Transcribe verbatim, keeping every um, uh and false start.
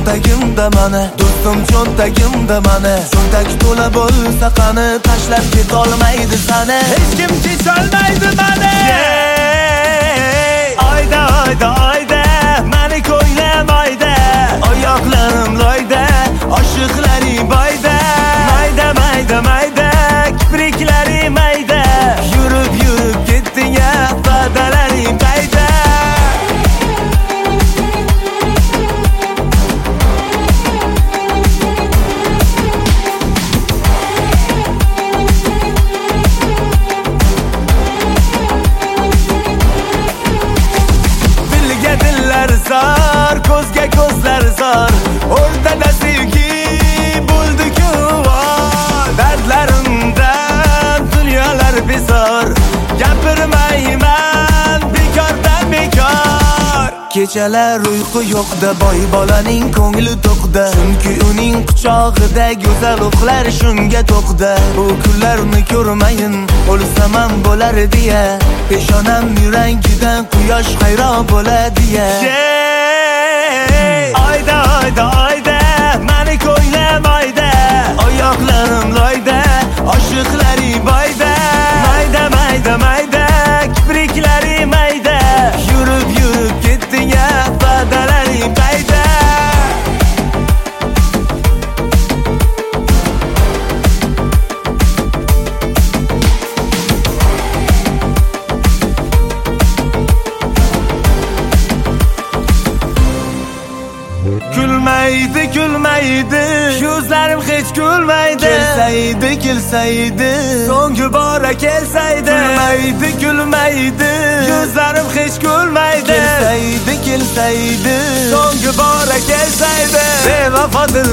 cho'ntagimda mana, do'stim cho'ntagimda mana. Cho'ntag to'la bo'lsa qani, tashlab ketolmaydi sani. Hech kim kecholmaydi mani. Oyda oyda oyda meni ko'ylamaydi. Oyoqlarim loyda, oshiqlaring boyda. Mayda mayda mayda kipriklaring mayda. Yurib yurib ketding ya, va'dalaring qayda. Dilga dillar zor, ko'zga ko'zlar zor. O'rtada sevgi bo'ldi-ku vor. Dardlarimdan dunyolar bezor. Gapirmayman bekordan bekor. Kechalar uyqu yo'qda, boy bolaning ko'ngli to'qda. Chunki uning quchog'ida go'zal uxlar shunga to'qda. Bu kunlarni ko'rmayin, o'lsam ham bo'lar deya. Peshonam yurangidan quyosh hayron bo'ladi ya. Oyda oyda oyda meni ko'ylamaydi. Oyoqlarim loyda, oshiqlaring boyda. Mayda mayda mayda kipriklaring mayda. Yurib yurib ketding ya, va'dalaring qayda. Kulmaydi, kulmaydi, ko'zlarim hech kulmaydi. Kelsaydi, kelsaydi, so'nggi bora kelsaydi. Kulmaydi, kulmaydi, ko'zlarim hech kulmaydi. Kelsaydi, kelsaydi, so'nggi bora kelsaydi. Bevafodir